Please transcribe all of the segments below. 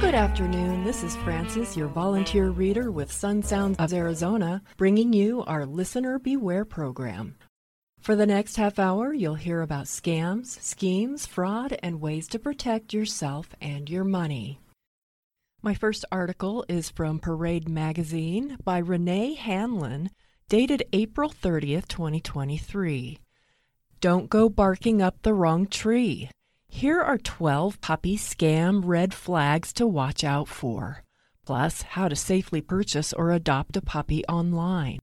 Good afternoon. This is Francis, your volunteer reader with Sun Sounds of Arizona, bringing you our Listener Beware program. For the next half hour, you'll hear about scams, schemes, fraud, and ways to protect yourself and your money. My first article is from Parade Magazine by Renee Hanlon, dated April 30th, 2023. Don't go barking up the wrong tree. Here are 12 puppy scam red flags to watch out for, plus how to safely purchase or adopt a puppy online.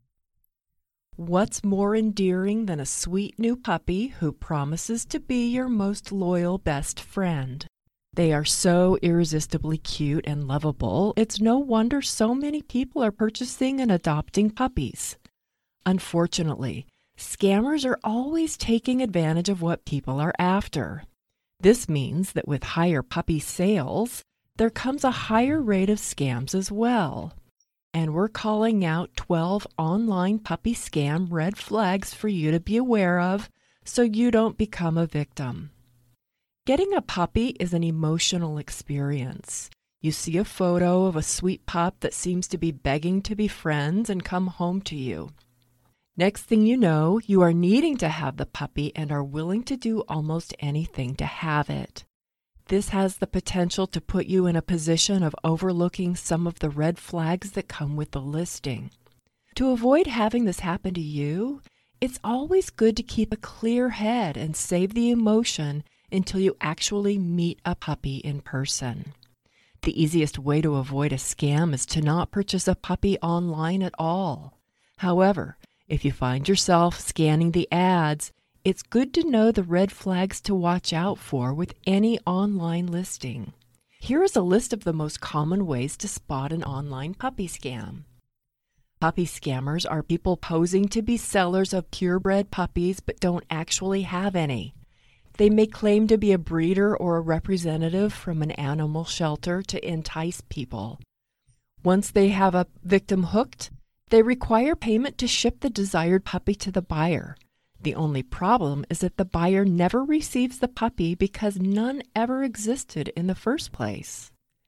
What's more endearing than a sweet new puppy who promises to be your most loyal best friend? They are so irresistibly cute and lovable, it's no wonder so many people are purchasing and adopting puppies. Unfortunately, scammers are always taking advantage of what people are after. This means that with higher puppy sales, there comes a higher rate of scams as well. And we're calling out 12 online puppy scam red flags for you to be aware of so you don't become a victim. Getting a puppy is an emotional experience. You see a photo of a sweet pup that seems to be begging to be friends and come home to you. Next thing you know, you are needing to have the puppy and are willing to do almost anything to have it. This has the potential to put you in a position of overlooking some of the red flags that come with the listing. To avoid having this happen to you, it's always good to keep a clear head and save the emotion until you actually meet a puppy in person. The easiest way to avoid a scam is to not purchase a puppy online at all. However, if you find yourself scanning the ads, it's good to know the red flags to watch out for with any online listing. Here is a list of the most common ways to spot an online puppy scam. Puppy scammers are people posing to be sellers of purebred puppies but don't actually have any. They may claim to be a breeder or a representative from an animal shelter to entice people. Once they have a victim hooked, they require payment to ship the desired puppy to the buyer. The only problem is that the buyer never receives the puppy because none ever existed in the first place.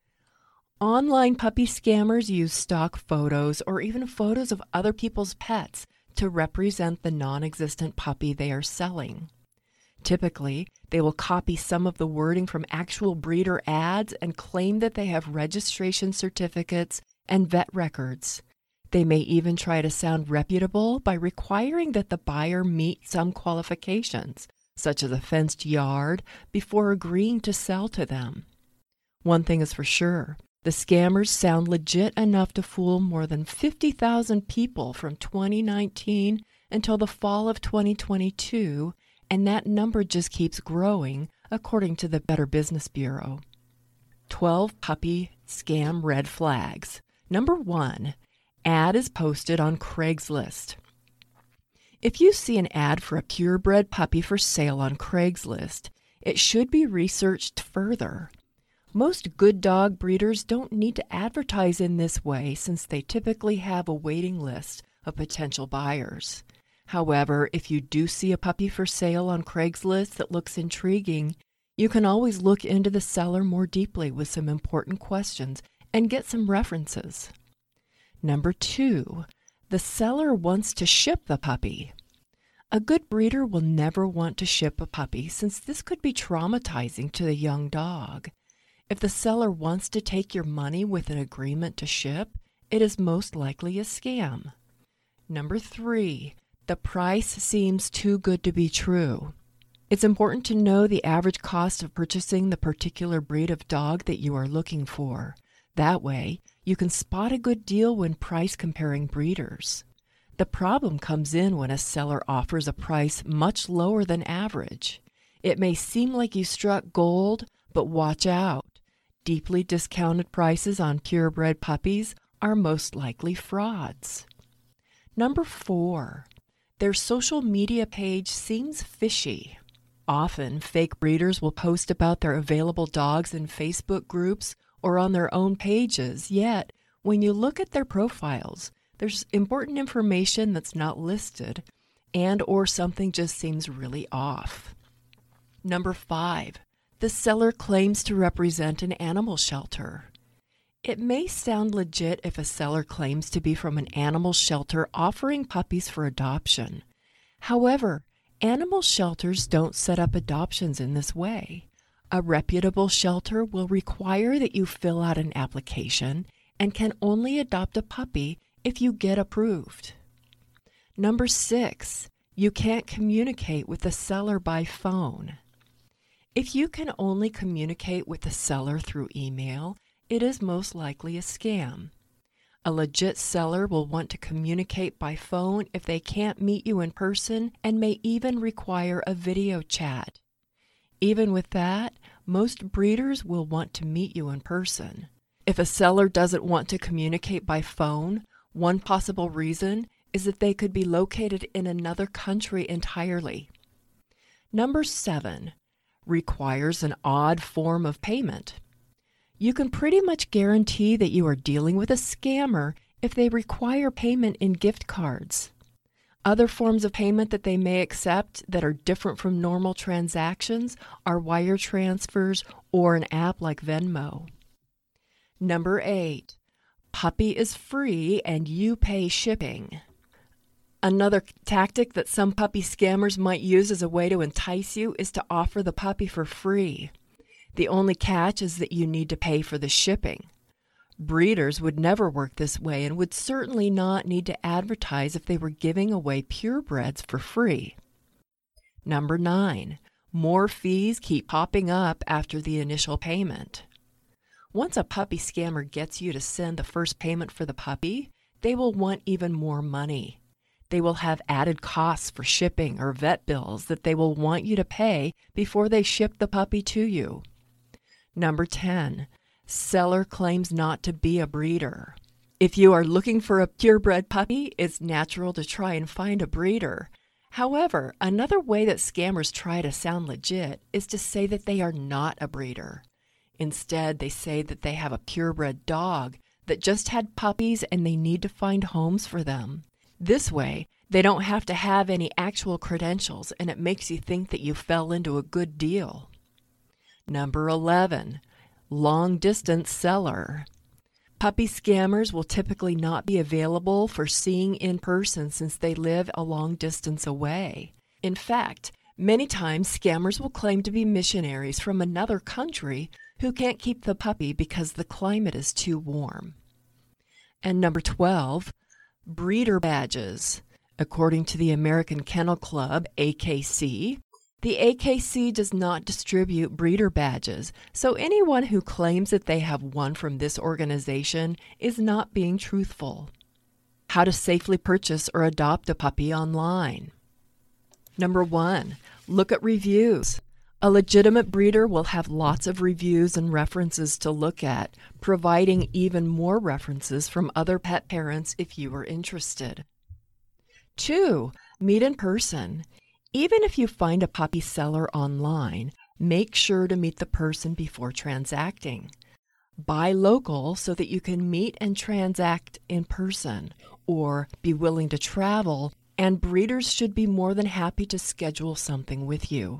Online puppy scammers use stock photos or even photos of other people's pets to represent the non-existent puppy they are selling. Typically, they will copy some of the wording from actual breeder ads and claim that they have registration certificates and vet records. They may even try to sound reputable by requiring that the buyer meet some qualifications, such as a fenced yard, before agreeing to sell to them. One thing is for sure, the scammers sound legit enough to fool more than 50,000 people from 2019 until the fall of 2022, and that number just keeps growing, according to the Better Business Bureau. 12 puppy scam red flags. Number 1. Ad is posted on Craigslist. If you see an ad for a purebred puppy for sale on Craigslist, it should be researched further. Most good dog breeders don't need to advertise in this way since they typically have a waiting list of potential buyers. However, if you do see a puppy for sale on Craigslist that looks intriguing, you can always look into the seller more deeply with some important questions and get some references. Number 2, the seller wants to ship the puppy. A good breeder will never want to ship a puppy since this could be traumatizing to the young dog. If the seller wants to take your money with an agreement to ship, it is most likely a scam. Number 3, the price seems too good to be true. It's important to know the average cost of purchasing the particular breed of dog that you are looking for. That way, you can spot a good deal when price comparing breeders. The problem comes in when a seller offers a price much lower than average. It may seem like you struck gold, but watch out. Deeply discounted prices on purebred puppies are most likely frauds. Number 4, their social media page seems fishy. Often, fake breeders will post about their available dogs in Facebook groups or on their own pages, yet when you look at their profiles, there's important information that's not listed and or something just seems really off. Number 5, the seller claims to represent an animal shelter. It may sound legit if a seller claims to be from an animal shelter offering puppies for adoption. However, animal shelters don't set up adoptions in this way. A reputable shelter will require that you fill out an application and can only adopt a puppy if you get approved. Number 6, you can't communicate with the seller by phone. If you can only communicate with the seller through email, it is most likely a scam. A legit seller will want to communicate by phone if they can't meet you in person and may even require a video chat. Even with that, most breeders will want to meet you in person. If a seller doesn't want to communicate by phone, one possible reason is that they could be located in another country entirely. Number 7, requires an odd form of payment. You can pretty much guarantee that you are dealing with a scammer if they require payment in gift cards. Other forms of payment that they may accept that are different from normal transactions are wire transfers or an app like Venmo. Number 8, puppy is free and you pay shipping. Another tactic that some puppy scammers might use as a way to entice you is to offer the puppy for free. The only catch is that you need to pay for the shipping. Breeders would never work this way and would certainly not need to advertise if they were giving away purebreds for free. Number 9, more fees keep popping up after the initial payment. Once a puppy scammer gets you to send the first payment for the puppy, they will want even more money. They will have added costs for shipping or vet bills that they will want you to pay before they ship the puppy to you. Number 10, seller claims not to be a breeder. If you are looking for a purebred puppy, it's natural to try and find a breeder. However, another way that scammers try to sound legit is to say that they are not a breeder. Instead, they say that they have a purebred dog that just had puppies and they need to find homes for them. This way, they don't have to have any actual credentials, and it makes you think that you fell into a good deal. Number 11, long-distance seller. Puppy scammers will typically not be available for seeing in person since they live a long distance away. In fact, many times scammers will claim to be missionaries from another country who can't keep the puppy because the climate is too warm. And number 12, breeder badges. According to the American Kennel Club, AKC, the AKC does not distribute breeder badges, so anyone who claims that they have one from this organization is not being truthful. How to safely purchase or adopt a puppy online. Number 1, look at reviews. A legitimate breeder will have lots of reviews and references to look at, providing even more references from other pet parents if you are interested. 2, meet in person. Even if you find a puppy seller online, make sure to meet the person before transacting. Buy local so that you can meet and transact in person, or be willing to travel, and breeders should be more than happy to schedule something with you.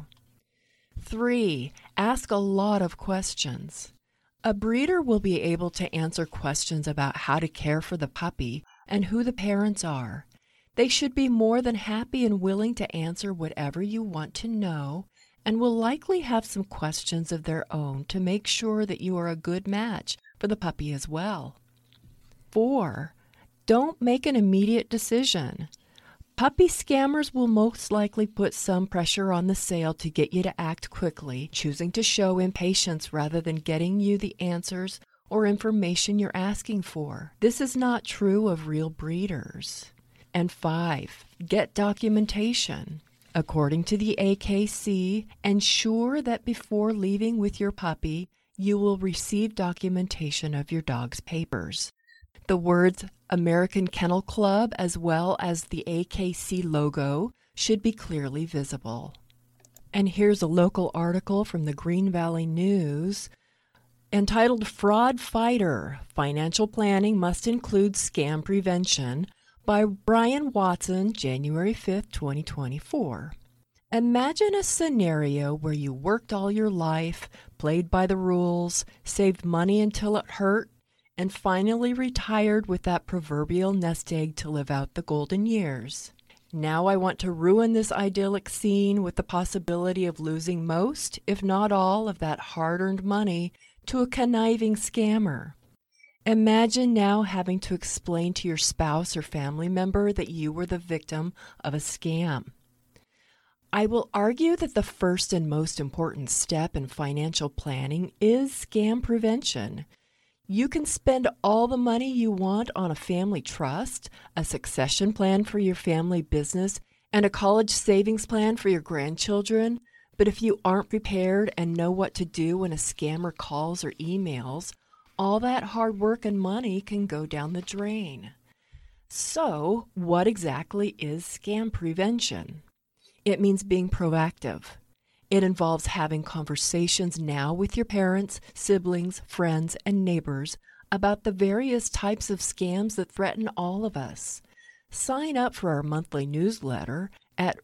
3, ask a lot of questions. A breeder will be able to answer questions about how to care for the puppy and who the parents are. They should be more than happy and willing to answer whatever you want to know, and will likely have some questions of their own to make sure that you are a good match for the puppy as well. 4, don't make an immediate decision. Puppy scammers will most likely put some pressure on the sale to get you to act quickly, choosing to show impatience rather than getting you the answers or information you're asking for. This is not true of real breeders. And 5, get documentation. According to the AKC, ensure that before leaving with your puppy, you will receive documentation of your dog's papers. The words American Kennel Club as well as the AKC logo should be clearly visible. And here's a local article from the Green Valley News entitled Fraud Fighter, Financial Planning Must Include Scam Prevention by Brian Watson, January 5, 2024. Imagine a scenario where you worked all your life, played by the rules, saved money until it hurt, and finally retired with that proverbial nest egg to live out the golden years. Now I want to ruin this idyllic scene with the possibility of losing most, if not all, of that hard-earned money to a conniving scammer. Imagine now having to explain to your spouse or family member that you were the victim of a scam. I will argue that the first and most important step in financial planning is scam prevention. You can spend all the money you want on a family trust, a succession plan for your family business, and a college savings plan for your grandchildren, but if you aren't prepared and know what to do when a scammer calls or emails, all that hard work and money can go down the drain. So, what exactly is scam prevention? It means being proactive. It involves having conversations now with your parents, siblings, friends, and neighbors about the various types of scams that threaten all of us. Sign up for our monthly newsletter at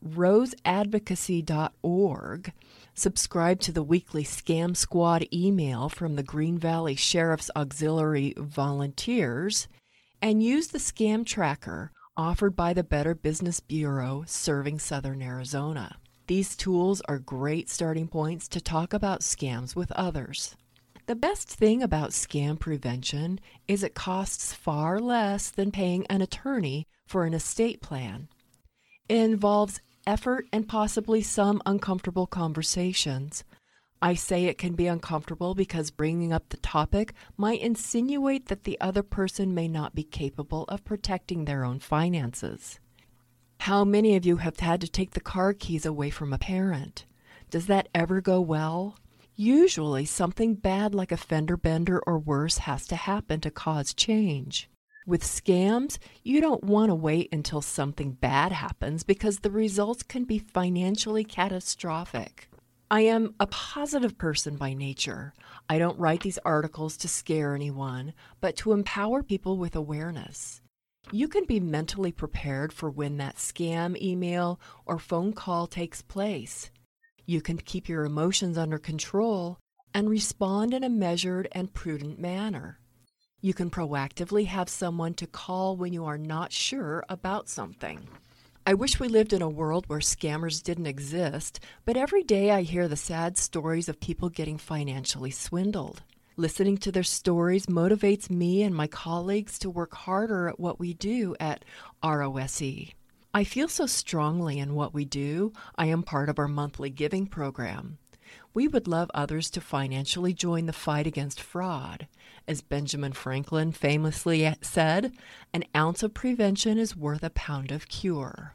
roseadvocacy.org. Subscribe to the weekly Scam Squad email from the Green Valley Sheriff's Auxiliary Volunteers, and use the Scam Tracker offered by the Better Business Bureau serving Southern Arizona. These tools are great starting points to talk about scams with others. The best thing about scam prevention is it costs far less than paying an attorney for an estate plan. It involves effort and possibly some uncomfortable conversations. I say it can be uncomfortable because bringing up the topic might insinuate that the other person may not be capable of protecting their own finances. How many of you have had to take the car keys away from a parent? Does that ever go well? Usually something bad like a fender bender or worse has to happen to cause change. With scams, you don't want to wait until something bad happens because the results can be financially catastrophic. I am a positive person by nature. I don't write these articles to scare anyone, but to empower people with awareness. You can be mentally prepared for when that scam email or phone call takes place. You can keep your emotions under control and respond in a measured and prudent manner. You can proactively have someone to call when you are not sure about something. I wish we lived in a world where scammers didn't exist, but every day I hear the sad stories of people getting financially swindled. Listening to their stories motivates me and my colleagues to work harder at what we do at ROSE. I feel so strongly in what we do, I am part of our monthly giving program. We would love others to financially join the fight against fraud. As Benjamin Franklin famously said, an ounce of prevention is worth a pound of cure.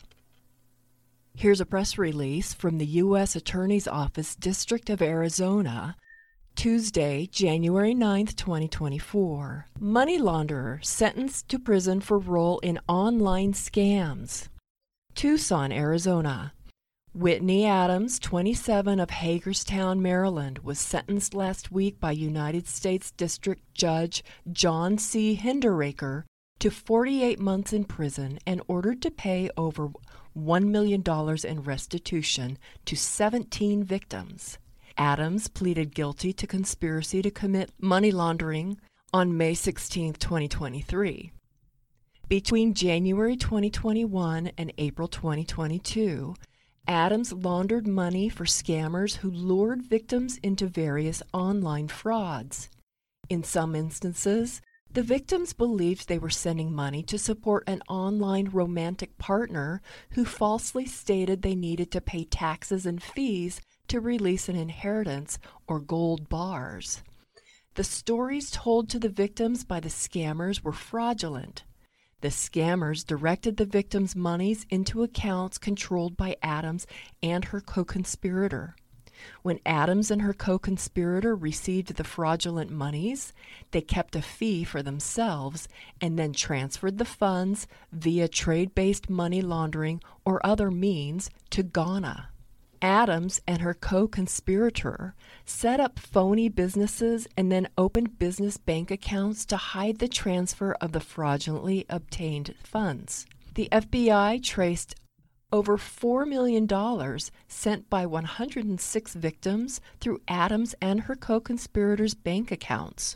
Here's a press release from the U.S. Attorney's Office, District of Arizona, Tuesday, January 9, 2024. Money launderer sentenced to prison for role in online scams. Tucson, Arizona. Whitney Adams, 27, of Hagerstown, Maryland, was sentenced last week by United States District Judge John C. Hinderaker to 48 months in prison and ordered to pay over $1 million in restitution to 17 victims. Adams pleaded guilty to conspiracy to commit money laundering on May 16, 2023. Between January 2021 and April 2022, Adams laundered money for scammers who lured victims into various online frauds. In some instances, the victims believed they were sending money to support an online romantic partner who falsely stated they needed to pay taxes and fees to release an inheritance or gold bars. The stories told to the victims by the scammers were fraudulent. The scammers directed the victims' monies into accounts controlled by Adams and her co-conspirator. When Adams and her co-conspirator received the fraudulent monies, they kept a fee for themselves and then transferred the funds via trade-based money laundering or other means to Ghana. Adams and her co-conspirator set up phony businesses and then opened business bank accounts to hide the transfer of the fraudulently obtained funds. The FBI traced over $4 million sent by 106 victims through Adams and her co-conspirators' bank accounts.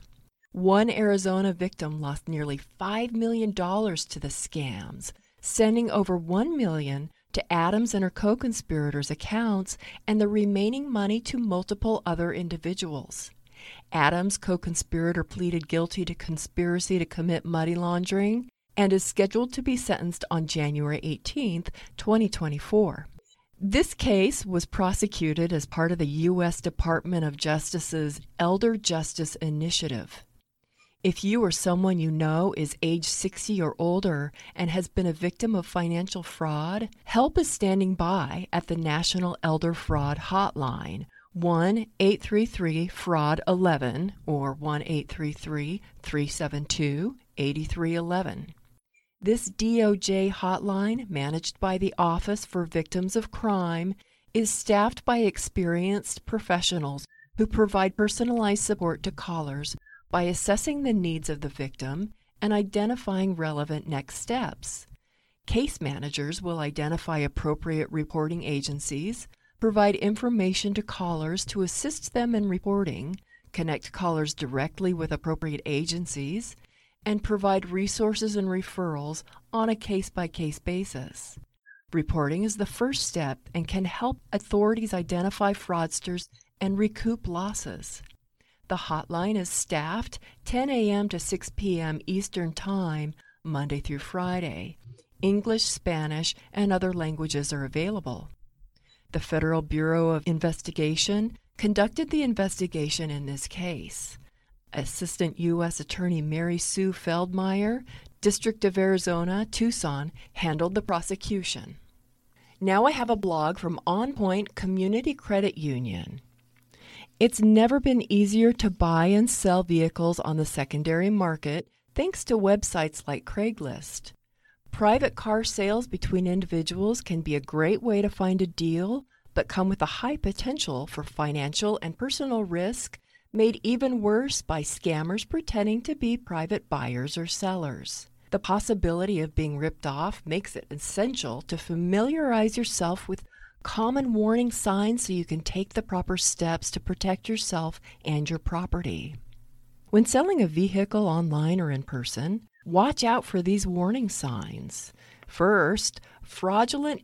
One Arizona victim lost nearly $5 million to the scams, sending over $1 million to Adams and her co-conspirators' accounts and the remaining money to multiple other individuals. Adams' co-conspirator pleaded guilty to conspiracy to commit money laundering and is scheduled to be sentenced on January 18, 2024. This case was prosecuted as part of the U.S. Department of Justice's Elder Justice Initiative. If you or someone you know is age 60 or older and has been a victim of financial fraud, help is standing by at the National Elder Fraud Hotline, 1-833-FRAUD-11 or 1-833-372-8311. This DOJ hotline, managed by the Office for Victims of Crime, is staffed by experienced professionals who provide personalized support to callers by assessing the needs of the victim and identifying relevant next steps. Case managers will identify appropriate reporting agencies, provide information to callers to assist them in reporting, connect callers directly with appropriate agencies, and provide resources and referrals on a case-by-case basis. Reporting is the first step and can help authorities identify fraudsters and recoup losses. The hotline is staffed 10 a.m. to 6 p.m. Eastern Time, Monday through Friday. English, Spanish, and other languages are available. The Federal Bureau of Investigation conducted the investigation in this case. Assistant U.S. Attorney Mary Sue Feldmeyer, District of Arizona, Tucson, handled the prosecution. Now I have a blog from On Point Community Credit Union. It's never been easier to buy and sell vehicles on the secondary market thanks to websites like Craigslist. Private car sales between individuals can be a great way to find a deal, but come with a high potential for financial and personal risk, made even worse by scammers pretending to be private buyers or sellers. The possibility of being ripped off makes it essential to familiarize yourself with common warning signs so you can take the proper steps to protect yourself and your property. When selling a vehicle online or in person, watch out for these warning signs. First, fraudulent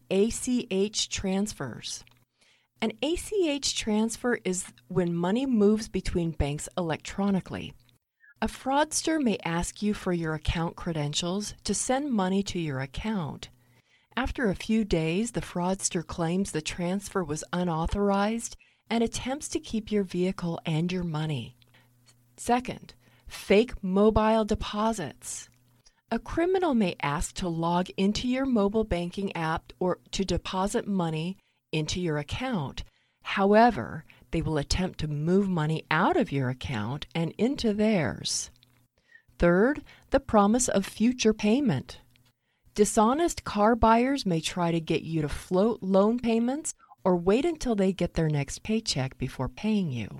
ACH transfers. An ACH transfer is when money moves between banks electronically. A fraudster may ask you for your account credentials to send money to your account. After a few days, the fraudster claims the transfer was unauthorized and attempts to keep your vehicle and your money. Second, fake mobile deposits. A criminal may ask to log into your mobile banking app or to deposit money into your account. However, they will attempt to move money out of your account and into theirs. Third, the promise of future payment. Dishonest car buyers may try to get you to float loan payments or wait until they get their next paycheck before paying you.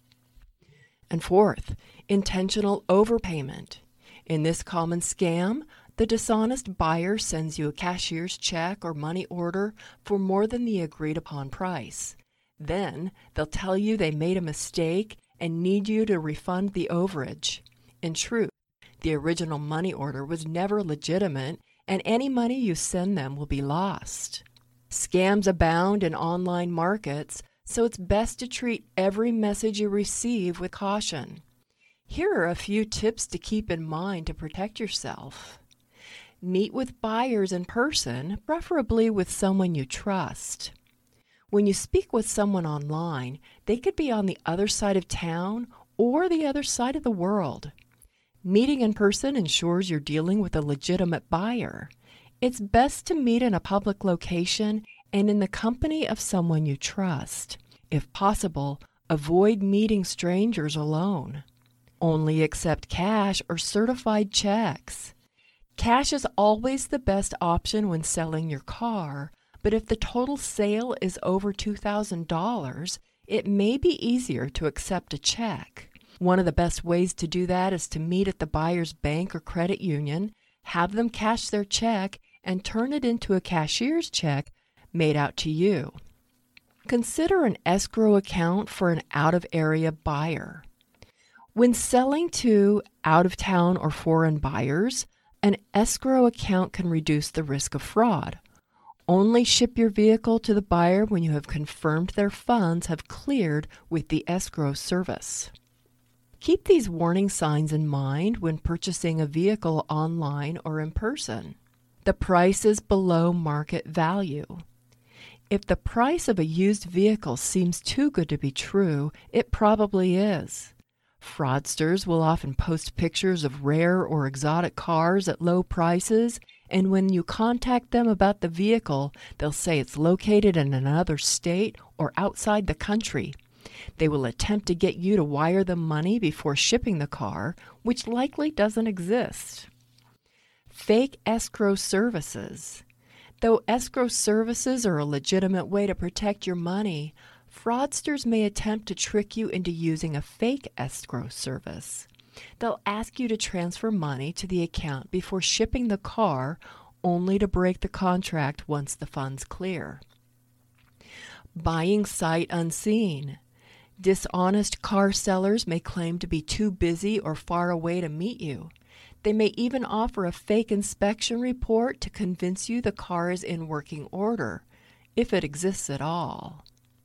And fourth, intentional overpayment. In this common scam, the dishonest buyer sends you a cashier's check or money order for more than the agreed-upon price. Then, they'll tell you they made a mistake and need you to refund the overage. In truth, the original money order was never legitimate, and any money you send them will be lost. Scams abound in online markets, so it's best to treat every message you receive with caution. Here are a few tips to keep in mind to protect yourself. Meet with buyers in person, preferably with someone you trust. When you speak with someone online, they could be on the other side of town or the other side of the world. Meeting in person ensures you're dealing with a legitimate buyer. It's best to meet in a public location and in the company of someone you trust. If possible, avoid meeting strangers alone. Only accept cash or certified checks. Cash is always the best option when selling your car, but if the total sale is over $2,000, it may be easier to accept a check. One of the best ways to do that is to meet at the buyer's bank or credit union, have them cash their check, and turn it into a cashier's check made out to you. Consider an escrow account for an out-of-area buyer. When selling to out-of-town or foreign buyers, an escrow account can reduce the risk of fraud. Only ship your vehicle to the buyer when you have confirmed their funds have cleared with the escrow service. Keep these warning signs in mind when purchasing a vehicle online or in person. The price is below market value. If the price of a used vehicle seems too good to be true, it probably is. Fraudsters will often post pictures of rare or exotic cars at low prices, and when you contact them about the vehicle, they'll say it's located in another state or outside the country. They will attempt to get you to wire them money before shipping the car, which likely doesn't exist. Fake escrow services. Though escrow services are a legitimate way to protect your money, fraudsters may attempt to trick you into using a fake escrow service. They'll ask you to transfer money to the account before shipping the car, only to break the contract once the funds clear. Buying sight unseen. Dishonest car sellers may claim to be too busy or far away to meet you. They may even offer a fake inspection report to convince you the car is in working order, if it exists at all.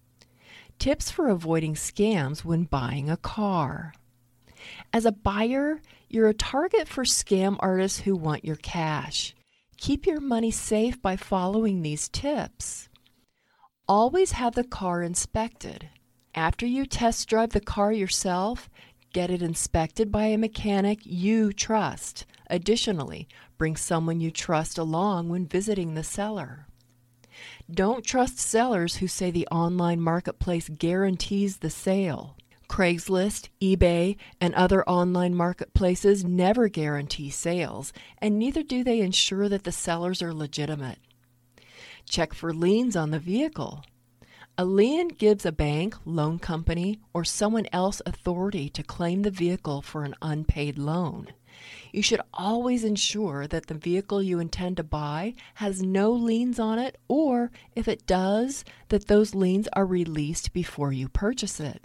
Tips for avoiding scams when buying a car. As a buyer, you're a target for scam artists who want your cash. Keep your money safe by following these tips. Always have the car inspected. After you test drive the car yourself, get it inspected by a mechanic you trust. Additionally, bring someone you trust along when visiting the seller. Don't trust sellers who say the online marketplace guarantees the sale. Craigslist, eBay, and other online marketplaces never guarantee sales, and neither do they ensure that the sellers are legitimate. Check for liens on the vehicle. A lien gives a bank, loan company, or someone else authority to claim the vehicle for an unpaid loan. You should always ensure that the vehicle you intend to buy has no liens on it, or if it does, that those liens are released before you purchase it.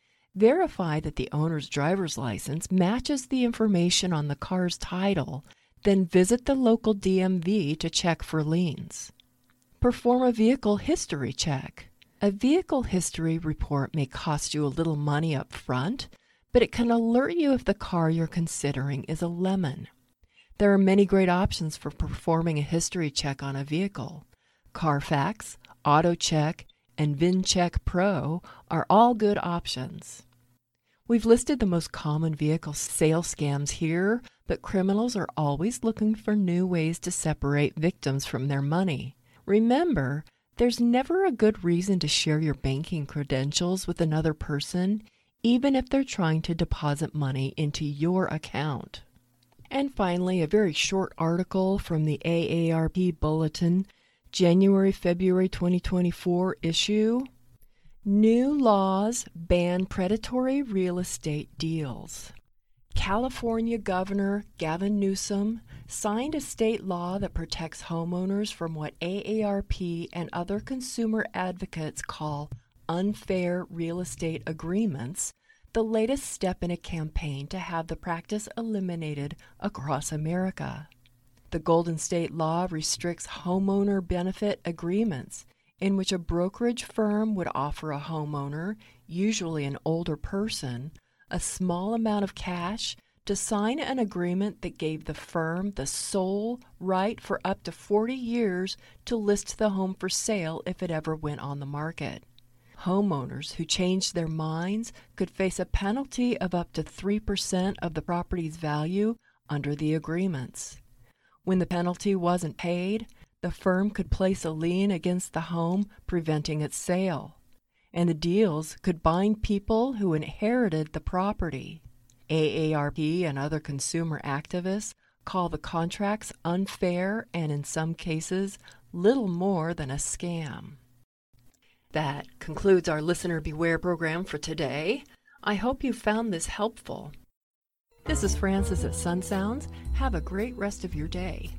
Verify that the owner's driver's license matches the information on the car's title, then visit the local DMV to check for liens. Perform a vehicle history check. A vehicle history report may cost you a little money up front, but it can alert you if the car you're considering is a lemon. There are many great options for performing a history check on a vehicle. Carfax, AutoCheck, and VinCheck Pro are all good options. We've listed the most common vehicle sale scams here, but criminals are always looking for new ways to separate victims from their money. Remember, there's never a good reason to share your banking credentials with another person, even if they're trying to deposit money into your account. And finally, a very short article from the AARP Bulletin, January-February 2024 issue. New laws ban predatory real estate deals. California Governor Gavin Newsom signed a state law that protects homeowners from what AARP and other consumer advocates call unfair real estate agreements, the latest step in a campaign to have the practice eliminated across America. The Golden State Law restricts homeowner benefit agreements in which a brokerage firm would offer a homeowner, usually an older person, a small amount of cash to sign an agreement that gave the firm the sole right for up to 40 years to list the home for sale if it ever went on the market. Homeowners who changed their minds could face a penalty of up to 3% of the property's value under the agreements. When the penalty wasn't paid, the firm could place a lien against the home, preventing its sale. And the deals could bind people who inherited the property. AARP and other consumer activists call the contracts unfair and, in some cases, little more than a scam. That concludes our Listener Beware program for today. I hope you found this helpful. This is Frances at Sun Sounds. Have a great rest of your day.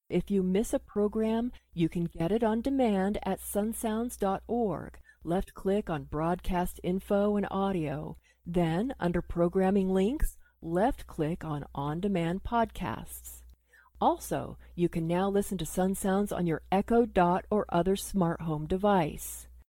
If you miss a program, you can get it on demand at sunsounds.org. Left-click on Broadcast Info and Audio. Then, under Programming Links, left-click on On-Demand Podcasts. Also, you can now listen to Sun Sounds on your Echo Dot or other smart home device.